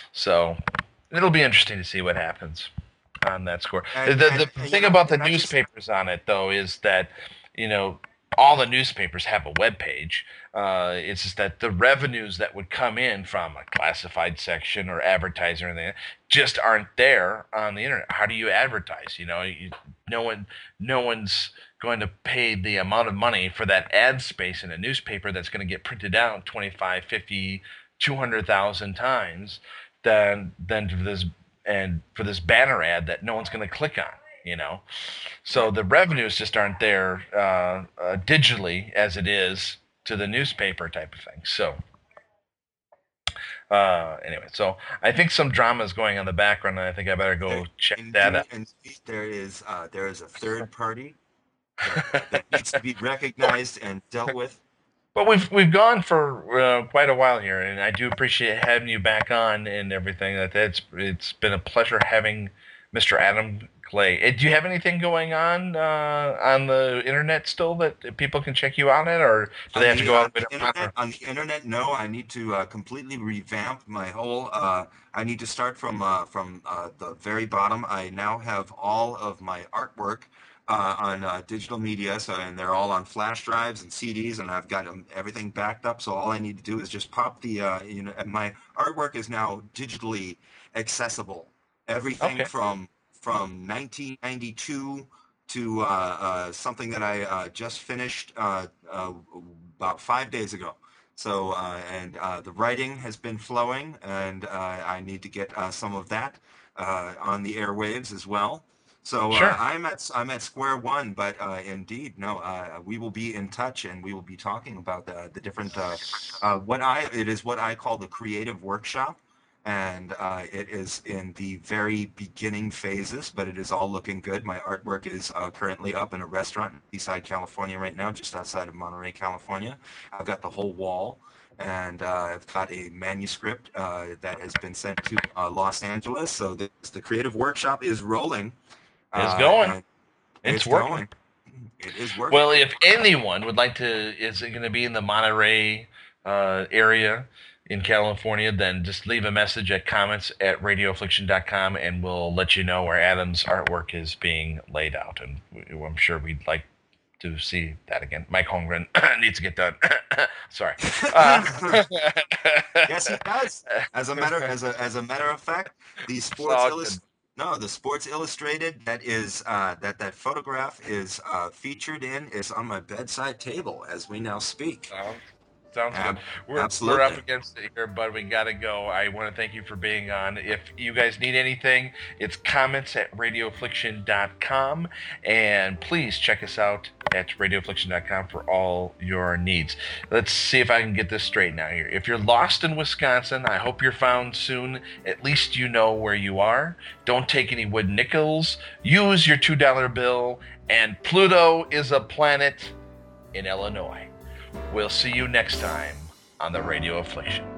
Speaker 2: So it'll be interesting to see what happens on that score.
Speaker 3: And-
Speaker 2: the
Speaker 3: and-
Speaker 2: the
Speaker 3: and, you
Speaker 2: thing
Speaker 3: know,
Speaker 2: about the
Speaker 3: and I just-
Speaker 2: newspapers on it, though, is that, you know, all the newspapers have a web page. Uh, it's just that the revenues that would come in from a classified section or advertising or anything just aren't there on the internet. How do you advertise? You know, you, no one, no one's going to pay the amount of money for that ad space in a newspaper that's going to get printed out twenty-five, fifty, two hundred thousand times than than for this and for this banner ad that no one's going to click on. You know, so the revenues just aren't there uh, uh, digitally as it is to the newspaper type of thing. So uh, anyway, so I think some drama is going on in the background, and I think I better go
Speaker 3: There-
Speaker 2: check
Speaker 3: indeed,
Speaker 2: that out.
Speaker 3: indeed, there is uh, there is a third party that, that needs to be recognized and dealt with.
Speaker 2: But we've we've gone for uh, quite a while here, and I do appreciate having you back on and everything. That it's it's been a pleasure having Mister Adam Clay. Uh, Do you have anything going on uh, on the internet still that people can check you out at, or do they
Speaker 3: On
Speaker 2: have to
Speaker 3: the,
Speaker 2: go
Speaker 3: uh,
Speaker 2: out with
Speaker 3: internet, on the internet, no. I need to uh, completely revamp my whole. Uh, I need to start from uh, from uh, the very bottom. I now have all of my artwork uh, on uh, digital media, so and they're all on flash drives and C Ds, and I've got um, everything backed up. So all I need to do is just pop the. Uh, you know, and my artwork is now digitally accessible. Everything
Speaker 2: Okay.
Speaker 3: from from nineteen ninety-two to uh, uh, something that I uh, just finished uh, uh, about five days ago. So, uh, and uh, the writing has been flowing, and uh, I need to get uh, some of that uh, on the airwaves as well. So
Speaker 2: Sure.
Speaker 3: uh, I'm at I'm at square one, but uh, indeed, no, uh, we will be in touch, and we will be talking about the, the different uh, uh, what I it is what I call the creative workshop. And uh, it is in the very beginning phases, but it is all looking good. My artwork is uh, currently up in a restaurant in Eastside, California right now, just outside of Monterey, California. I've got the whole wall, and uh, I've got a manuscript uh, that has been sent to uh, Los Angeles. So this, the creative workshop is rolling.
Speaker 2: It's
Speaker 3: Uh,
Speaker 2: going.
Speaker 3: and
Speaker 2: It's,
Speaker 3: It's
Speaker 2: working.
Speaker 3: going. It is working.
Speaker 2: Well, if anyone would like to, is it going to be in the Monterey uh, area in California, then just leave a message at comments at radio affliction dot com, and we'll let you know where Adam's artwork is being laid out. And we, I'm sure we'd like to see that again. Mike Holmgren needs to get done. Sorry. Uh,
Speaker 3: Yes, he does. As a matter as a as a matter of fact, the Sports
Speaker 2: all
Speaker 3: Illustrated. No, the Sports Illustrated that is uh, that that photograph is uh, featured in is on my bedside table as we now speak.
Speaker 2: Sounds, sounds
Speaker 3: Ab-
Speaker 2: good. We're,
Speaker 3: absolutely.
Speaker 2: we're up against it here, but we got to go. I want to thank you for being on. If you guys need anything, it's comments at radio affliction dot com. And please check us out at radio affliction dot com for all your needs. Let's see if I can get this straight now here. If you're lost in Wisconsin, I hope you're found soon. At least you know where you are. Don't take any wood nickels. Use your two dollar bill. And Pluto is a planet in Illinois. We'll see you next time on the Radio Affliction.